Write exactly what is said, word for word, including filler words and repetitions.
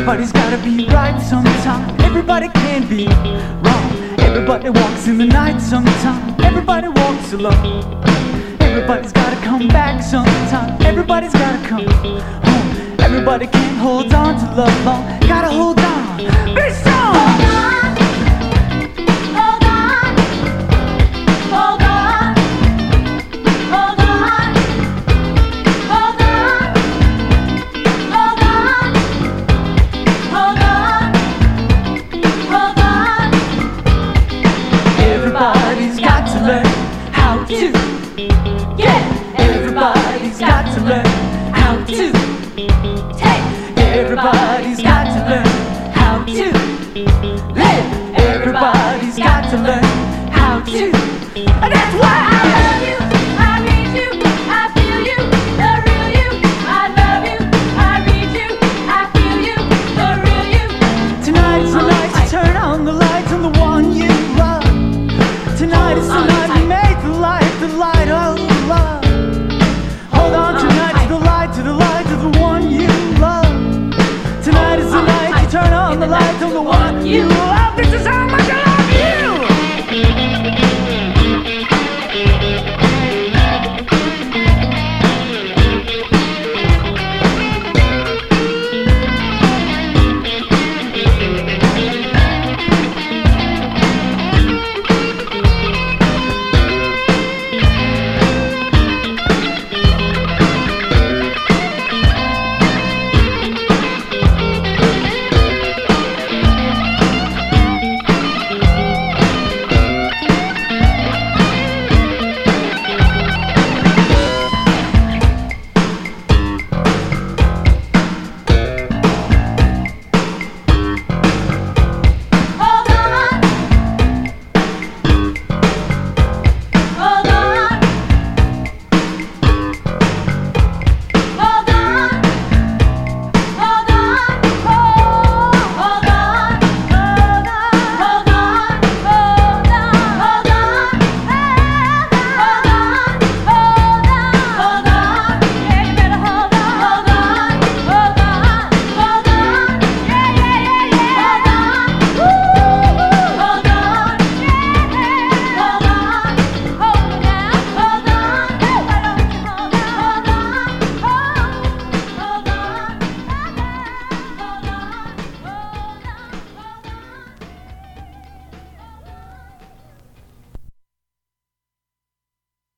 Everybody's gotta be right sometime. Everybody can be wrong. Everybody walks in the night sometime. Everybody walks alone. Everybody's gotta come back sometime. Everybody's gotta come home. Everybody can't hold on to love long. Gotta hold on, be strong. Hold on, hold on, hold on, hold on, hold on, hold on, hold on, hold on. Everybody's got to learn how to. Yeah, everybody's got to learn how to. Everybody's got to learn how to live. Everybody's got to learn how to. And that's why I love you, I need you, I feel you, the real you. I love you, I need you, I feel you, the real you. tonight is the night to turn on the light on the one you love. Tonight is the night to make the light the light of love. Hold on tonight to the light, to the light of the one you love. Tonight is the night to turn on the light on the one you love.